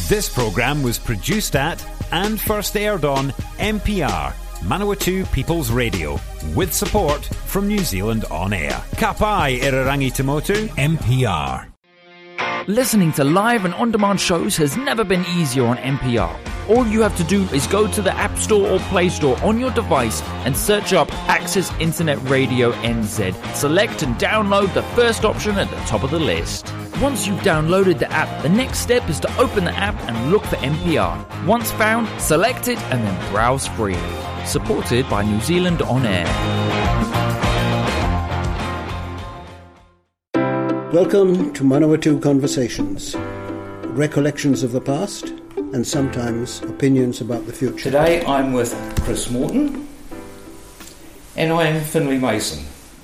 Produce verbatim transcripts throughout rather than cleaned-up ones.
This programme was produced at and first aired on M P R, Manawatu People's Radio, with support from New Zealand On Air. Ka pai Irarangi Tamotu, M P R. Listening to live and on-demand shows has never been easier on M P R. All you have to do is go to the App Store or Play Store on your device and search up Access Internet Radio N Z. Select and download the first option at the top of the list. Once you've downloaded the app, the next step is to open the app and look for M P R. Once found, select it and then browse freely. Supported by New Zealand On Air. Welcome to Manawatu Conversations, recollections of the past and sometimes opinions about the future. Today I'm with Chris Morton and I am Finlay Mason.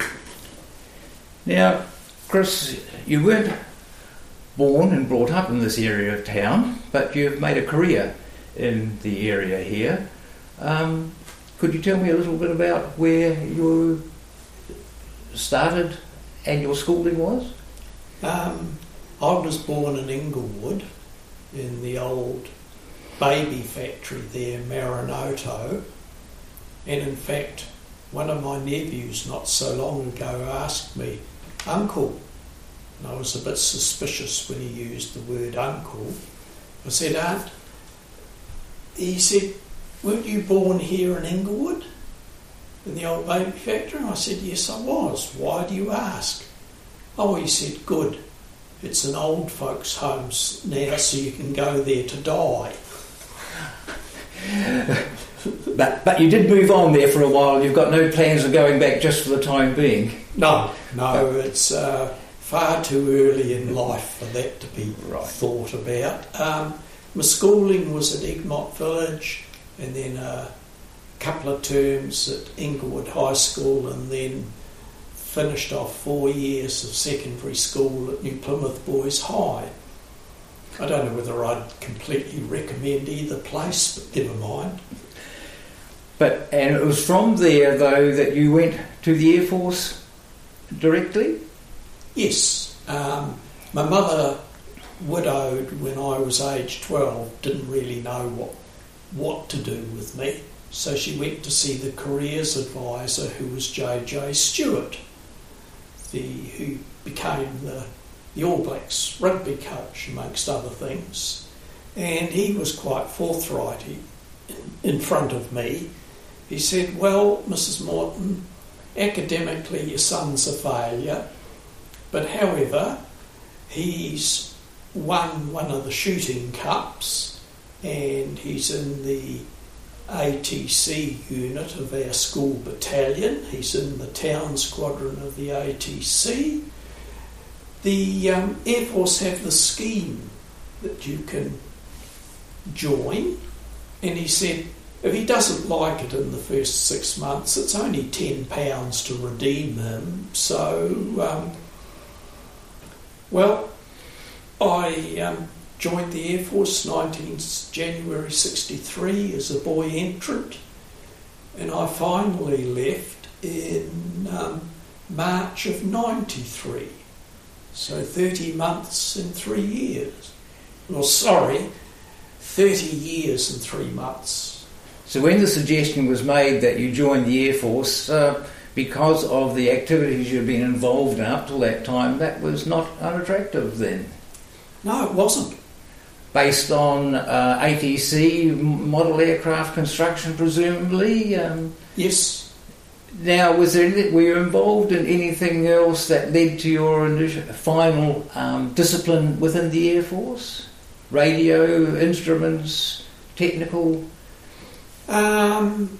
Now, Chris, you weren't born and brought up in this area of town, but you've made a career in the area here. Um, could you tell me a little bit about where you started and your schooling was? Um, I was born in Inglewood, in the old baby factory there, Marinoto, and in fact one of my nephews not so long ago asked me, "Uncle," and I was a bit suspicious when he used the word uncle. I said, "Aunt," he said, "weren't you born here in Inglewood, in the old baby factory?" And I said, "Yes, I was. Why do you ask?" "Oh," he said, "good. It's an old folks' home now, so you can go there to die." but but you did move on there for a while. You've got no plans of going back just for the time being? No, no. It's uh, far too early in life for that to be right. thought about. Um, my schooling was at Egmont Village, and then a couple of terms at Inglewood High School, and then finished off four years of secondary school at New Plymouth Boys High. I don't know whether I'd completely recommend either place, but never mind. But and it was from there, though, that you went to the Air Force directly? Yes. Um, my mother, widowed when I was age twelve, didn't really know what what to do with me, so she went to see the careers advisor, who was J J Stewart, the who became the, the All Blacks rugby coach, amongst other things. And he was quite forthright he, in, in front of me. He said, "Well, Missus Morton, academically your son's a failure, but however, he's won one of the shooting cups and he's in the A T C unit of our school battalion. He's in the town squadron of the A T C. The um, Air Force have the scheme that you can join." And he said, if he doesn't like it in the first six months, it's only ten pounds to redeem him. So, um, well, I um, joined the Air Force nineteenth January sixty-three as a boy entrant, and I finally left in um, March of ninety-three. So thirty months and three years. Well, sorry, thirty years and three months. So when the suggestion was made that you join the Air Force, uh, because of the activities you'd been involved in up till that time, that was not unattractive then? No, it wasn't. Based on uh, A T C model aircraft construction, presumably? Um, yes. Now, was there any, were you involved in anything else that led to your initial, final um, discipline within the Air Force? Radio, instruments, technical? Um,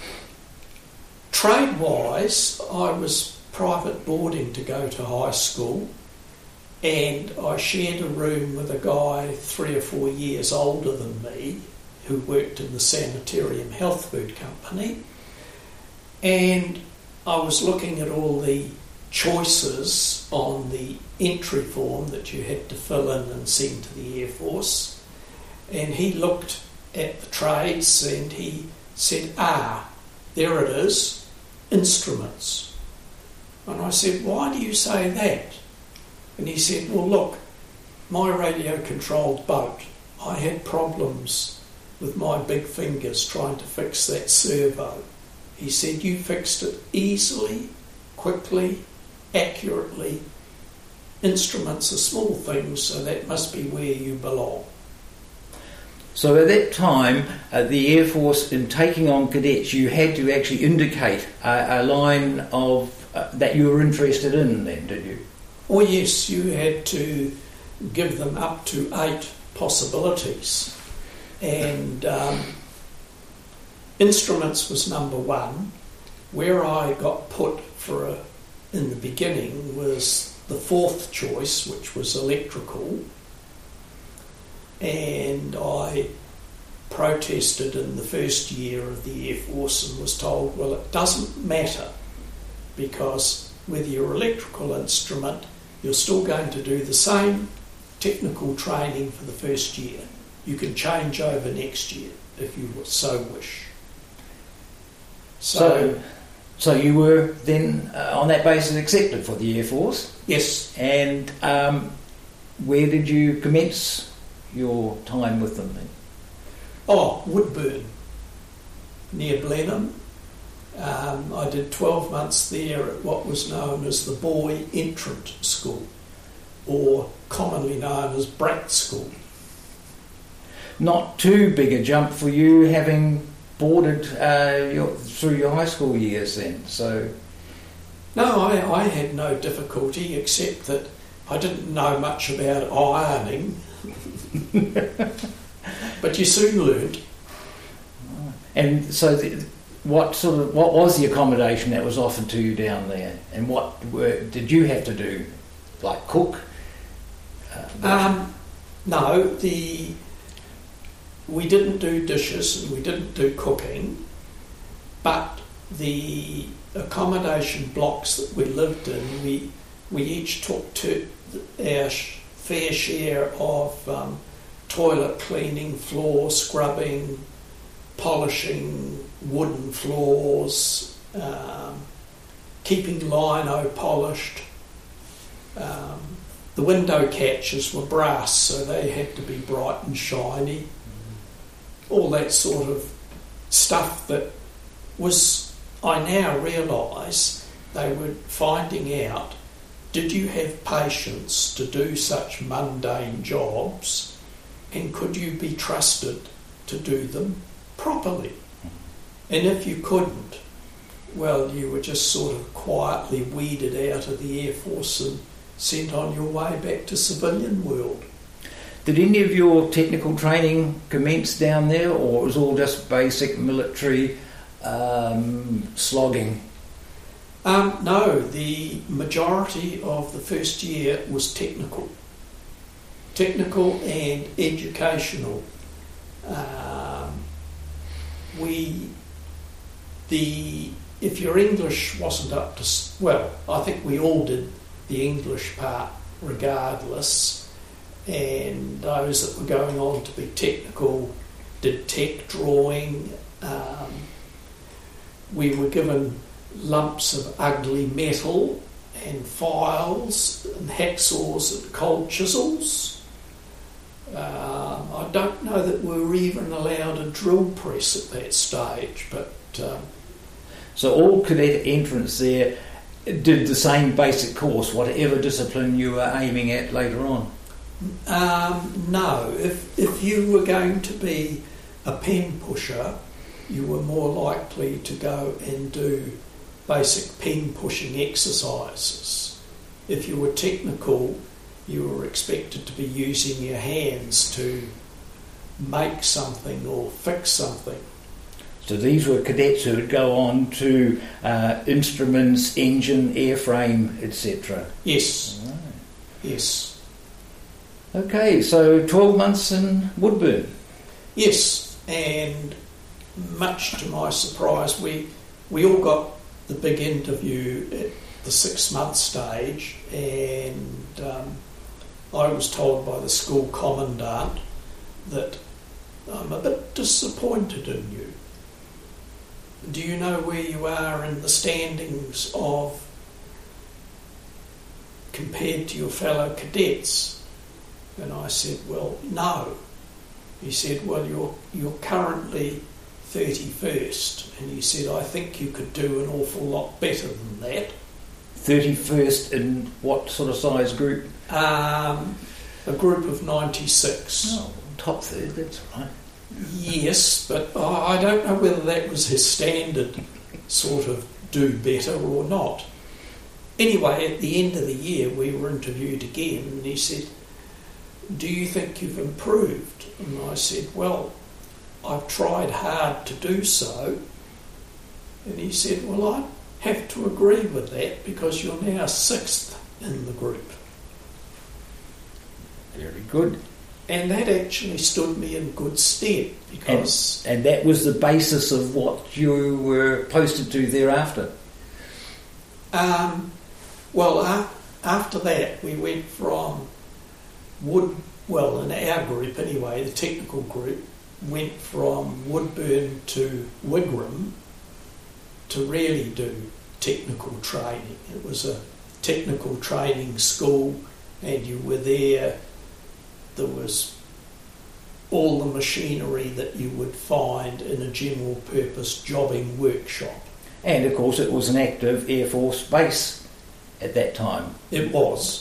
trade-wise, I was private boarding to go to high school, and I shared a room with a guy three or four years older than me who worked in the Sanitarium Health Food Company, and I was looking at all the choices on the entry form that you had to fill in and send to the Air Force, and he looked at the trades and he said, "Ah, there it is, instruments." And I said, "Why do you say that?" And he said, "Well, look, my radio-controlled boat, I had problems with my big fingers trying to fix that servo. He said, you fixed it easily, quickly, accurately. Instruments are small things, so that must be where you belong. So at that time, uh, the Air Force, in taking on cadets, you had to actually indicate a, a line of uh, that you were interested in then, did you? Oh yes, you had to give them up to eight possibilities. And um, instruments was number one. Where I got put for a, in the beginning was the fourth choice, which was electrical. And I protested in the first year of the Air Force and was told, well, it doesn't matter, because with your electrical instrument, you're still going to do the same technical training for the first year. You can change over next year if you so wish. So, so, so you were then, uh, on that basis, accepted for the Air Force? Yes. And um, where did you commence your time with them then? Oh, Woodburn, near Blenheim. Um, I did twelve months there at what was known as the Boy Entrant School, or commonly known as Brat School. Not too big a jump for you, having boarded uh, your, through your high school years then, so... No, I, I had no difficulty, except that I didn't know much about ironing. But you soon learned. And so, the, what sort of what was the accommodation that was offered to you down there, and what were, did you have to do, like cook? Uh, um, no, the we didn't do dishes and we didn't do cooking, but the accommodation blocks that we lived in, we we each took to our sh- fair share of um, toilet cleaning, floor scrubbing, polishing wooden floors, um, keeping lino polished. Um, the window catches were brass, so they had to be bright and shiny. Mm-hmm. All that sort of stuff that was, I now realise, they were finding out, did you have patience to do such mundane jobs? And could you be trusted to do them properly? And if you couldn't, well, you were just sort of quietly weeded out of the Air Force and sent on your way back to civilian world. Did any of your technical training commence down there, or it was all just basic military um, slogging? Um, no, the majority of the first year was technical. Technical and educational. Um, we, the if your English wasn't up to, well, I think we all did the English part regardless, and those that were going on to be technical did tech drawing. Um, we were given lumps of ugly metal and files and hacksaws and cold chisels. Um, I don't know that we were even allowed a drill press at that stage, but... Um, so all cadet entrants there did the same basic course, whatever discipline you were aiming at later on? Um, no. If, if you were going to be a pen pusher, you were more likely to go and do basic pen pushing exercises. If you were technical, you were expected to be using your hands to make something or fix something. So these were cadets who would go on to uh, instruments, engine, airframe, et cetera. Yes. Right. Yes. Okay, so twelve months in Woodburn. Yes, and much to my surprise, we we all got the big interview at the six-month stage, and um, I was told by the school commandant that I'm a bit disappointed in you. Do you know where you are in the standings of compared to your fellow cadets? And I said, well, no. He said, well, you're, you're currently thirty-first. And he said, I think you could do an awful lot better than that. thirty-first in what sort of size group? Um, a group of ninety-six. Oh, top third, that's right. Yes, but I don't know whether that was his standard sort of do better or not. Anyway, at the end of the year, we were interviewed again, and he said, do you think you've improved? And I said, well, I've tried hard to do so. And he said, well, I have to agree with that because you're now sixth in the group. Very good. And that actually stood me in good stead because... And, and that was the basis of what you were posted to thereafter? Um, well, uh, after that, we went from Wood... Well, in our group anyway, the technical group, went from Woodburn to Wigram to really do technical training. It was a technical training school, and you were there. There was all the machinery that you would find in a general purpose jobbing workshop. And of course it was an active Air Force base at that time. It was.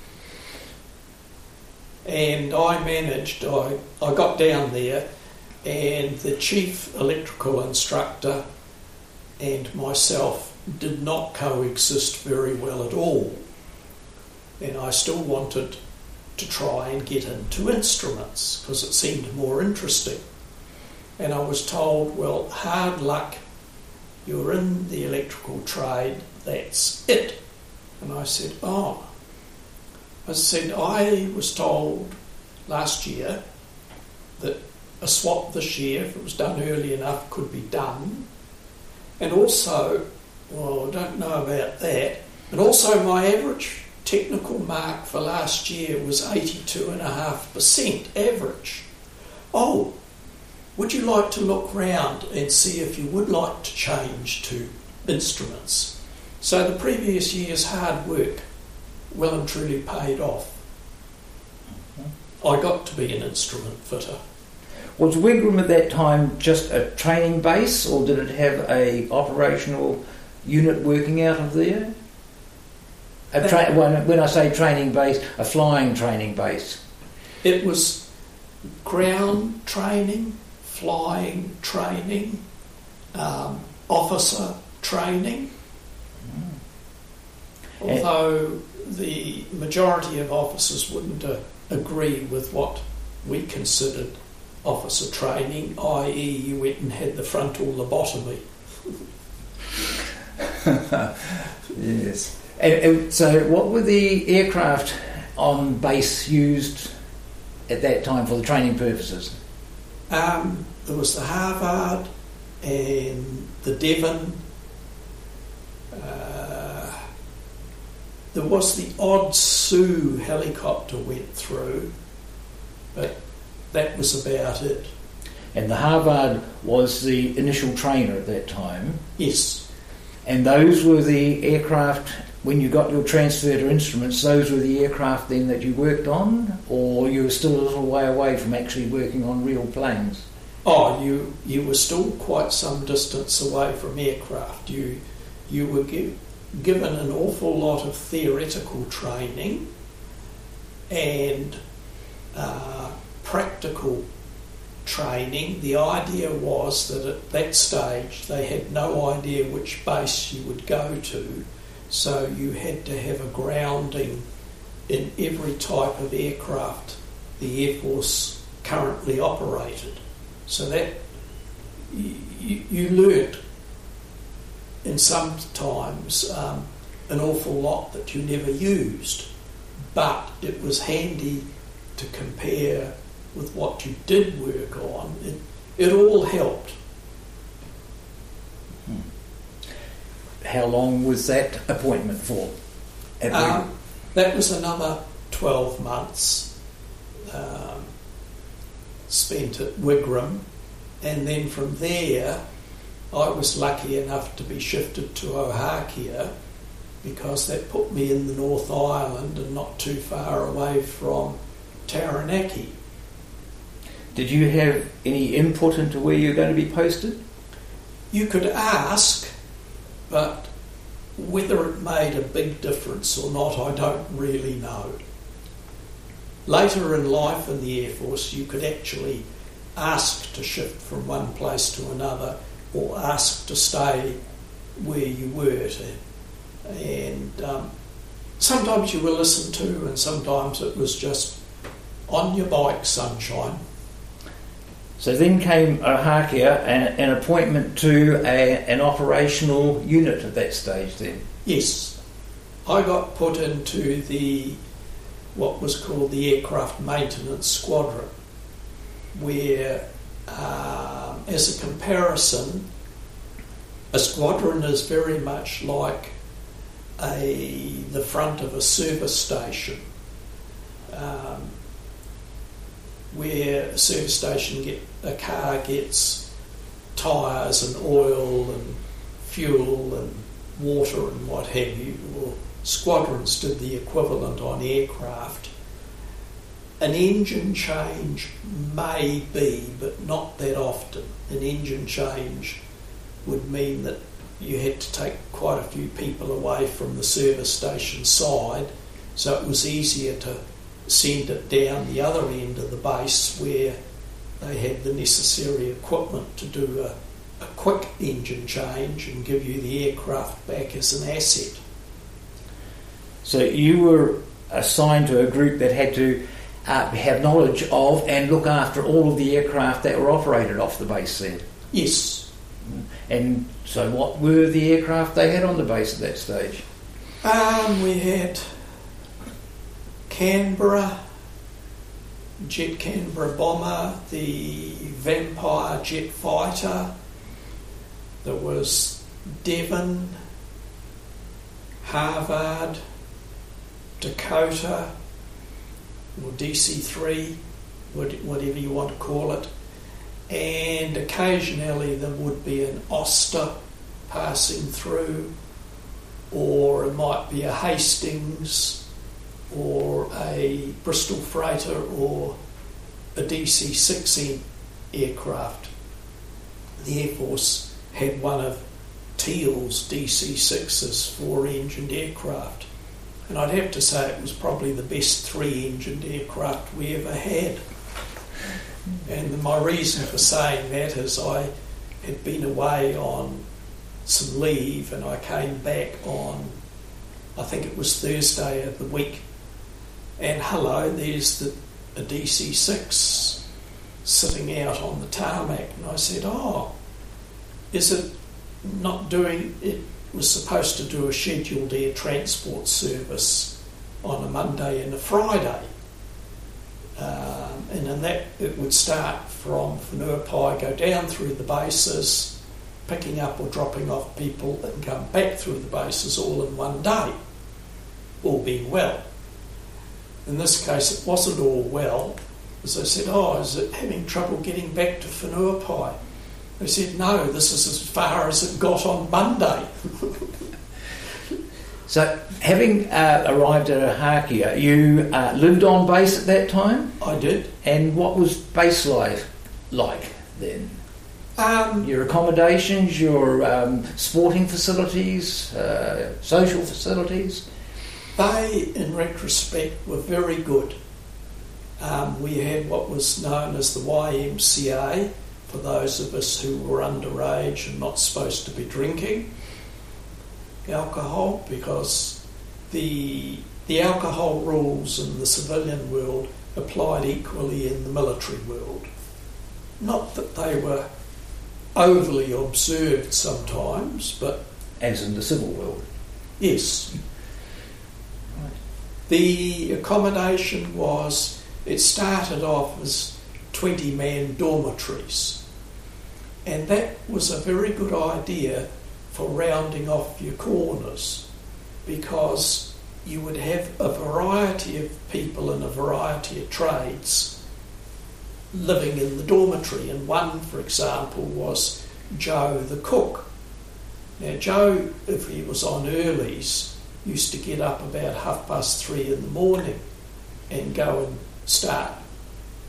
And I managed, I, I got down there, and the chief electrical instructor and myself did not coexist very well at all. And I still wanted to try and get into instruments because it seemed more interesting. And I was told, well, hard luck, you're in the electrical trade, that's it. And I said, oh. I said, I was told last year that a swap this year, if it was done early enough, could be done. And also, well, I don't know about that, but also my average technical mark for last year was eighty-two point five percent average. Oh, would you like to look round and see if you would like to change to instruments? So the previous year's hard work well and truly paid off. I got to be an instrument fitter. Was Wigram at that time just a training base, or did it have a operational unit working out of there? A tra- when, when I say training base, a flying training base. It was ground training, flying training, um, officer training. Mm. Although the majority of officers wouldn't uh, agree with what we considered officer training, that is you went and had the frontal lobotomy. Yes. And, and so what were the aircraft on base used at that time for the training purposes? Um, there was the Harvard and the Devon. Uh, there was the odd Sioux helicopter went through, but that was about it. And the Harvard was the initial trainer at that time? Yes. And those were the aircraft, when you got your transfer to instruments, those were the aircraft then that you worked on, or you were still a little way away from actually working on real planes? Oh, you you were still quite some distance away from aircraft. You you were give, given an awful lot of theoretical training and uh, practical training. The idea was that at that stage they had no idea which base you would go to, so you had to have a grounding in every type of aircraft the Air Force currently operated. So that you, you learnt in some times um, an awful lot that you never used, but it was handy to compare with what you did work on. It, it all helped. Hmm. How long was that appointment for? Um, that was another twelve months um, spent at Wigram, and then from there I was lucky enough to be shifted to Ohakea because that put me in the North Island and not too far away from Taranaki. Did you have any input into where you're going to be posted? You could ask, but whether it made a big difference or not, I don't really know. Later in life in the Air Force, you could actually ask to shift from one place to another or ask to stay where you were. To, and um, sometimes you were listened to and sometimes it was just on your bike, sunshine. So then came Ohakea, an, an appointment to a, an operational unit at that stage then? Yes. I got put into the what was called the Aircraft Maintenance Squadron, where, um, as a comparison, a squadron is very much like a the front of a service station, um, where a service station get a car gets tyres and oil and fuel and water and what have you. Well, squadrons did the equivalent on aircraft. An engine change may be, but not that often. An engine change would mean that you had to take quite a few people away from the service station side, so it was easier to send it down the other end of the base where they had the necessary equipment to do a, a quick engine change and give you the aircraft back as an asset. So you were assigned to a group that had to uh, have knowledge of and look after all of the aircraft that were operated off the base then? Yes. And so what were the aircraft they had on the base at that stage? Um, we had Canberra, Jet Canberra bomber, the Vampire jet fighter, there was Devon, Harvard, Dakota, or D C three, whatever you want to call it, and occasionally there would be an Oster passing through, or it might be a Hastings, or a Bristol freighter, or a D C six aircraft. The Air Force had one of Teal's D C sixes, four-engined aircraft. And I'd have to say it was probably the best three-engined aircraft we ever had. And my reason for saying that is I had been away on some leave and I came back on, I think it was Thursday of the week, and hello, there's the a D C six sitting out on the tarmac. And I said, oh, is it not doing, it was supposed to do a scheduled air transport service on a Monday and a Friday. Um, and in that it would start from Whenuapai, go down through the bases, picking up or dropping off people and come back through the bases all in one day, all being well. In this case it wasn't all well, as I said, oh, is it having trouble getting back to Whenuapai? They said, no, this is as far as it got on Monday. So, having uh, arrived at Ohakea, you uh, lived on base at that time? I did. And what was base life like then? Um, your accommodations, your um, sporting facilities, uh, social facilities? They, in retrospect, were very good. Um, we had what was known as the Y M C A, for those of us who were underage and not supposed to be drinking alcohol, because the the alcohol rules in the civilian world applied equally in the military world. Not that they were overly observed sometimes, but... As in the civil world? Yes. Right. The accommodation was, it started off as twenty-man dormitories, and that was a very good idea for rounding off your corners, because you would have a variety of people in a variety of trades living in the dormitory. And one, for example, was Joe the cook. Now Joe, if he was on earlies, used to get up about half past three in the morning and go and start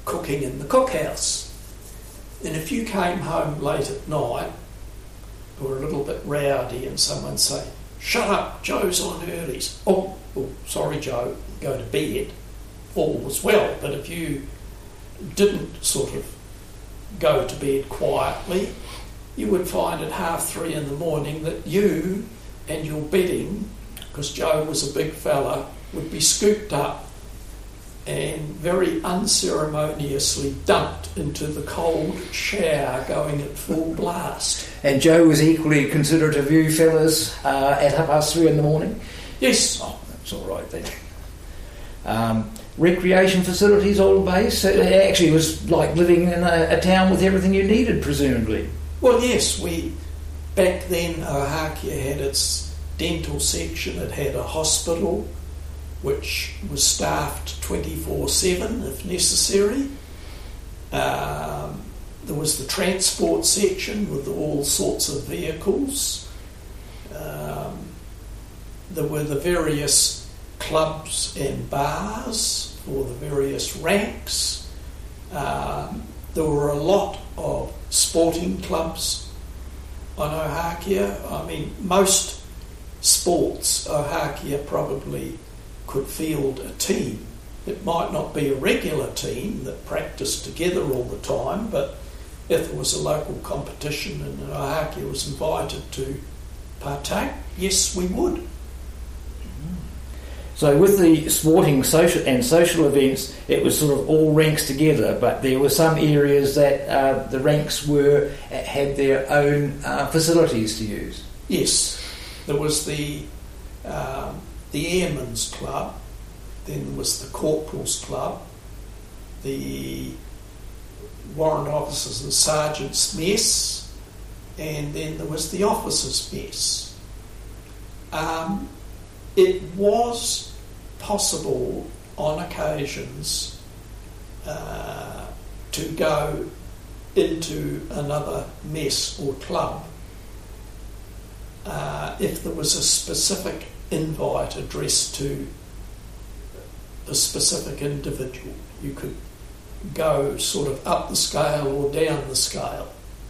cooking in the cookhouse. And if you came home late at night, or a little bit rowdy, and someone say, "Shut up, Joe's on earlies." Oh, oh, sorry, Joe, go to bed. All was well. But if you didn't sort of go to bed quietly, you would find at half three in the morning that you and your bedding, because Joe was a big fella, would be scooped up and very unceremoniously dumped into the cold shower going at full blast. And Joe was equally considerate of you fellas uh, at half past three in the morning? Yes. Oh, that's all right then. Um, recreation facilities, old base. It actually was like living in a, a town with everything you needed, presumably. Well, yes. We back then, Ohakea had its dental section. It had a hospital, which was staffed twenty-four seven if necessary. Um, there was the transport section with all sorts of vehicles. Um, there were the various clubs and bars for the various ranks. Um, there were a lot of sporting clubs on Ohakea. I mean, most sports, Ohakea probably could field a team. It might not be a regular team that practiced together all the time, but if there was a local competition and Ohakea was invited to partake, yes, we would. So with the sporting social and social events, it was sort of all ranks together, but there were some areas that uh, the ranks were had their own uh, facilities to use. Yes, there was the um, the Airmen's Club, then there was the Corporals Club, the Warrant Officers and Sergeants' Mess, and then there was the Officers' Mess. Um, it was possible on occasions uh, to go into another mess or club uh, if there was a specific invite addressed to a specific individual. You could go sort of up the scale or down the scale.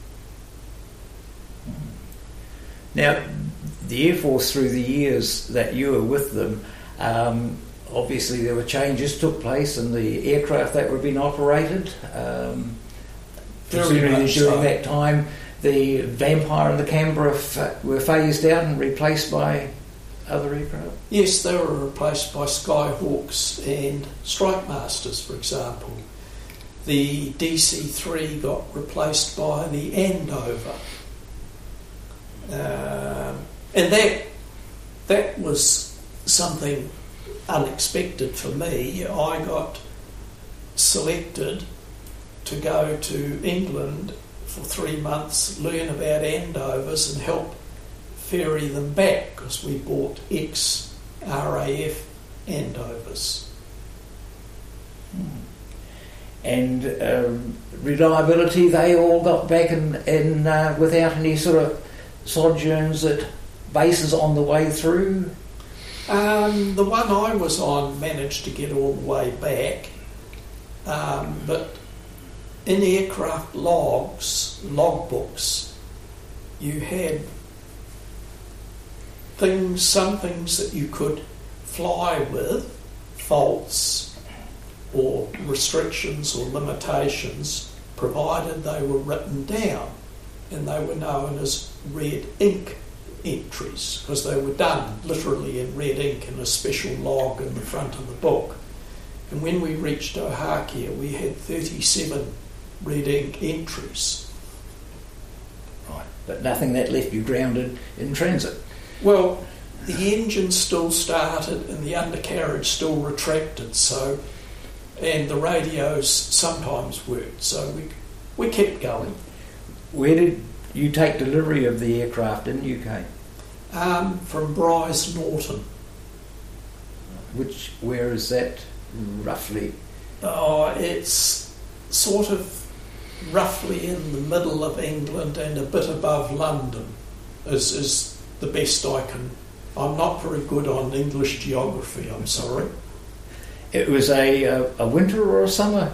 Now, the Air Force, through the years that you were with them, um, obviously there were changes took place in the aircraft that were being operated. Um, Very much during so. that time, the Vampire and the Canberra f- were phased out and replaced by other aircraft? Yes, they were replaced by Skyhawks and Strike Masters, for example. The D C three got replaced by the Andover. Um, and that that was something unexpected for me. I got selected to go to England for three months, learn about Andovers and help ferry them back, because we bought ex-R A F Andovers. Hmm. And um, reliability, they all got back in, in uh, without any sort of sojourns at bases on the way through? Um, the one I was on managed to get all the way back, um, but in aircraft logs, logbooks, you had things, some things that you could fly with, faults or restrictions or limitations, provided they were written down, and they were known as red ink entries, because they were done literally in red ink in a special log in the front of the book. And when we reached Ohakea, we had thirty-seven red ink entries. Right, but nothing that left you grounded in transit. Well, the engine still started and the undercarriage still retracted, so, and the radios sometimes worked, so we we kept going. Where did you take delivery of the aircraft in the U K? Um, from Bryce Norton. Which, where is that roughly? Oh, it's sort of roughly in the middle of England and a bit above London, is, is the best I can. I'm not very good on English geography, I'm sorry. It was a, a, a winter or a summer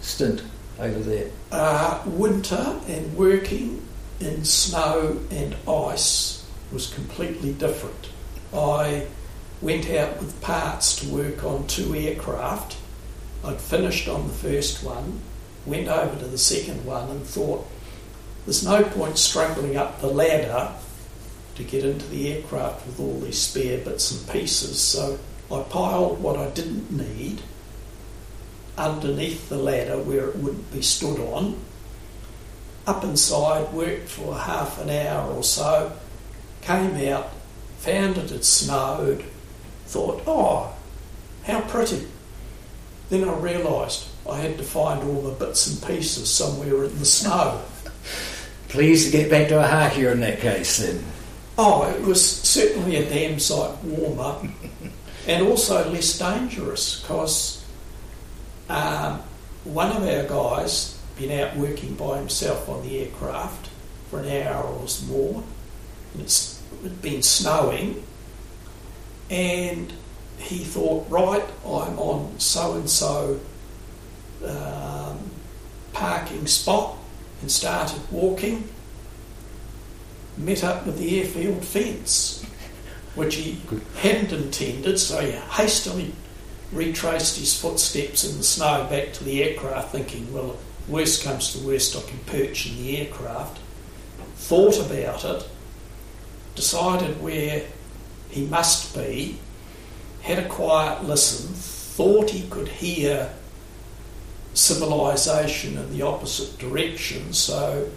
stint over there? Uh, winter and working in snow and ice was completely different. I went out with parts to work on two aircraft. I'd finished on the first one, went over to the second one and thought, there's no point struggling up the ladder to get into the aircraft with all these spare bits and pieces, so I piled what I didn't need underneath the ladder where it wouldn't be stood on, up inside, worked for half an hour or so, came out, found it had snowed, thought, oh, how pretty. Then I realised I had to find all the bits and pieces somewhere in the snow. Pleased to get back to Ohakea in that case then. Oh, it was certainly a damn sight warmer and also less dangerous because um, one of our guys been out working by himself on the aircraft for an hour or more, and it's it been snowing, and he thought, right, I'm on so-and-so um, parking spot, and started walking, met up with the airfield fence, which he hadn't intended, so he hastily retraced his footsteps in the snow back to the aircraft, thinking, well, worst comes to worst, I can perch in the aircraft. Thought about it, decided where he must be, had a quiet listen, thought he could hear civilization in the opposite direction, so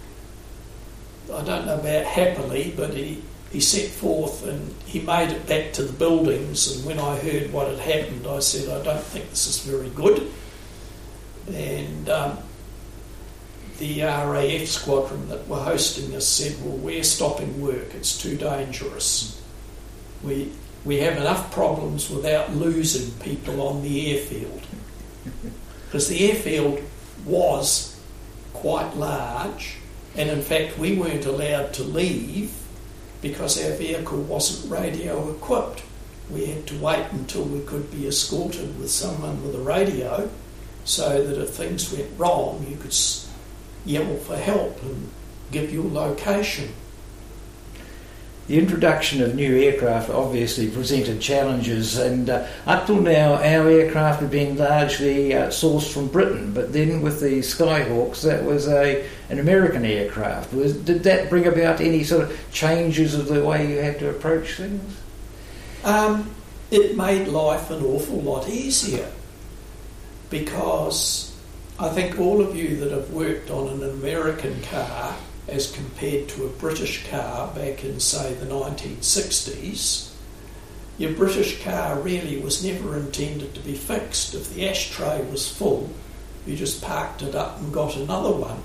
I don't know about happily, but he, he set forth and he made it back to the buildings, and when I heard what had happened I said, I don't think this is very good, and um, the R A F squadron that were hosting us said, well, we're stopping work, it's too dangerous. We we have enough problems without losing people on the airfield. Because the airfield was quite large, and in fact we weren't allowed to leave because our vehicle wasn't radio equipped. We had to wait until we could be escorted with someone with a radio, so that if things went wrong you could yell for help and give your location. The introduction of new aircraft obviously presented challenges, and uh, up till now our aircraft have been largely uh, sourced from Britain, but then with the Skyhawks that was a an American aircraft. Was, did that bring about any sort of changes of the way you had to approach things? Um, it made life an awful lot easier, because I think all of you that have worked on an American car as compared to a British car back in, say, the nineteen sixties, your British car really was never intended to be fixed. If the ashtray was full, you just parked it up and got another one.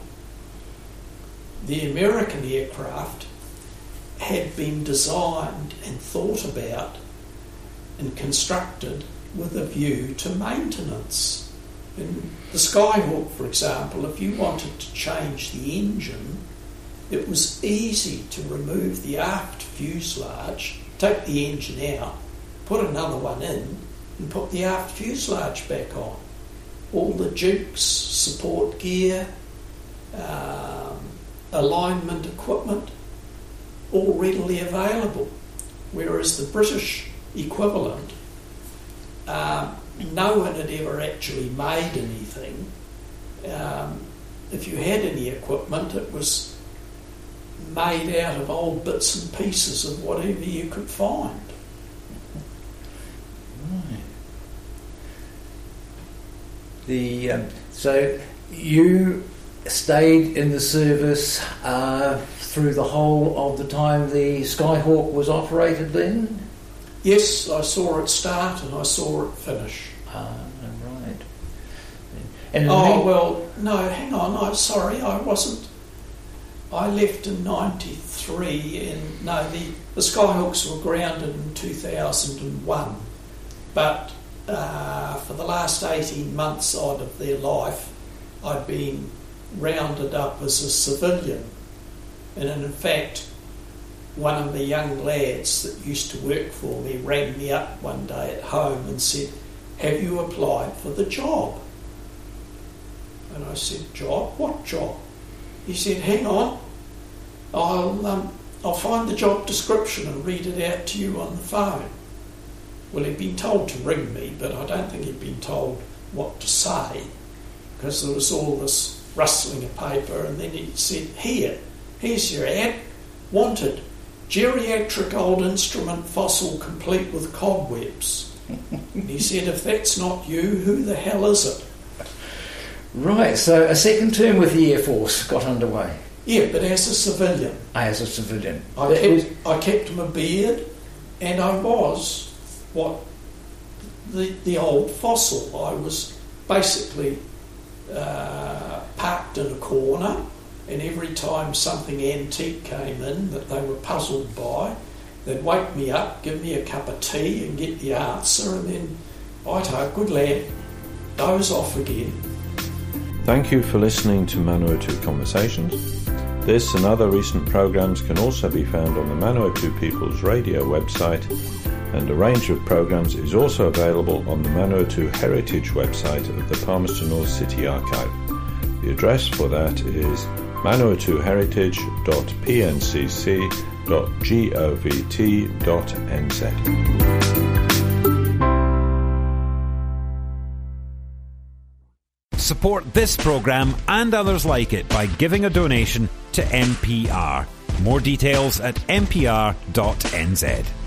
The American aircraft had been designed and thought about and constructed with a view to maintenance. In the Skyhawk, for example, if you wanted to change the engine, it was easy to remove the aft fuselage, take the engine out, put another one in, and put the aft fuselage back on. All the jukes, support gear, um, alignment equipment, all readily available. Whereas the British equivalent, um, no one had ever actually made anything. Um, if you had any equipment, it was made out of old bits and pieces of whatever you could find. Right. The um, so you stayed in the service uh, through the whole of the time the Skyhawk was operated then? Yes, I saw it start and I saw it finish. Ah, right. And oh, the... well, no, hang on, I'm sorry, I wasn't. I left in ninety-three, and no, the, the Skyhawks were grounded in two thousand one, but uh, for the last eighteen months odd of their life, I'd been rounded up as a civilian. And in fact, one of the young lads that used to work for me rang me up one day at home and said, have you applied for the job? And I said, job? What job? He said, hang on, I'll, um, I'll find the job description and read it out to you on the phone. Well, he'd been told to ring me, but I don't think he'd been told what to say, because there was all this rustling of paper, and then he said, here, here's your ad, wanted, geriatric old instrument fossil complete with cobwebs. And he said, if that's not you, who the hell is it? Right, so a second term with the Air Force got underway. Yeah, but as a civilian. As a civilian. I kept, I kept my beard, and I was what the the old fossil. I was basically uh, parked in a corner, and every time something antique came in that they were puzzled by, they'd wake me up, give me a cup of tea and get the answer, and then I'd hope, good lad, doze off again. Thank you for listening to Manawatu Conversations. This and other recent programs can also be found on the Manawatu People's Radio website, and a range of programs is also available on the Manawatu Heritage website of the Palmerston North City Archive. The address for that is manawatu heritage dot p n c c dot govt dot n z. Support this programme and others like it by giving a donation to N P R. More details at n p r dot n z.